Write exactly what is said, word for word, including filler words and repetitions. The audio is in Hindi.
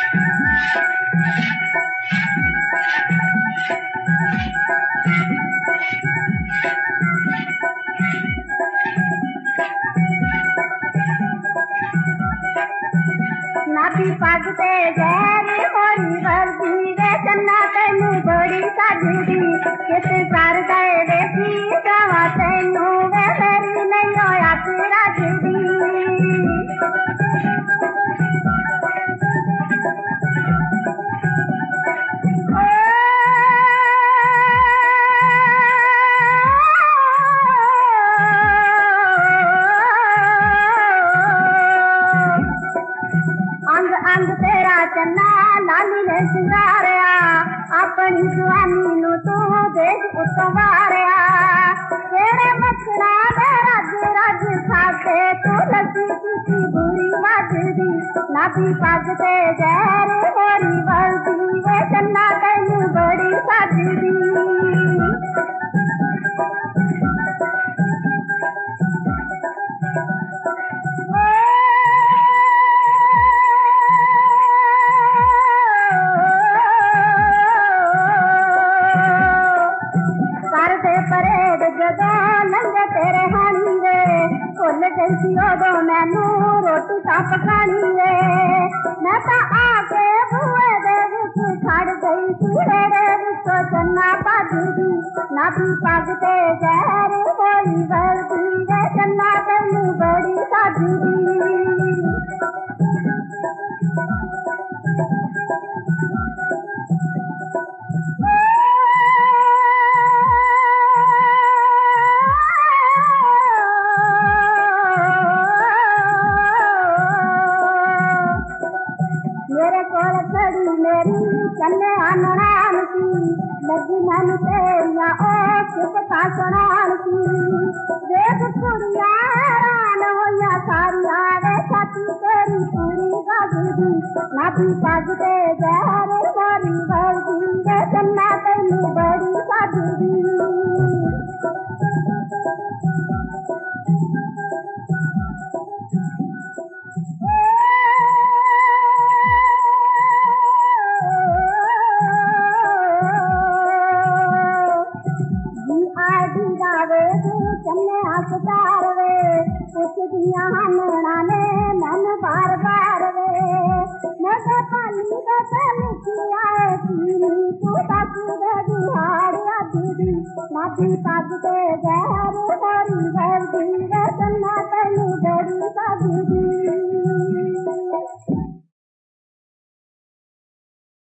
नाभी पगते गैर होरी वर्दी वे चन्ना तेनू बड़ी साजदी कित कर गए देखी सवा तेनू वे मेरी नहीं होया तेरा जुदी अंग अंग तेरा चन्ना लाली ने सिंगारिया अपनी स्वामी नु तू देख उतवारिया तेरे मछड़ा दे रज रज खाते तू लगी किसी बुरी मजदी नाभी पगते जहर होरी वर्दी वे चन्ना तेनू बड़ी साजदी परेड जदों लंघे तेरे हानी वे भुल गई सी उदों मैनू रोटी तां पकानी वे मैं तां आके बूहे दे विच खड़ गई सी तेरे विचों चन्ना भजदी नाभी पगते जहर होई वर्दी वे चन्ना तेनू बड़ी साजदी मेरे कोल खड़ी मेरी कन्ने आननान सी लगी मैनू तेरिया ओ सिफता सुनान सी देख कुड़िया हैरान होइया सारिया वे छाती तेरी पूरी गजदी नाभी पगते जहर होरी वर्दी वे चन्ना तेनू बड़ी साजदी चन्ने हसदार वे पुछदियां हनना ने मन बार बार वे मैं तो पानी दे ते लिखी आए पीनी तू तक दे दिहाड़ अधी नाभी पगते जहर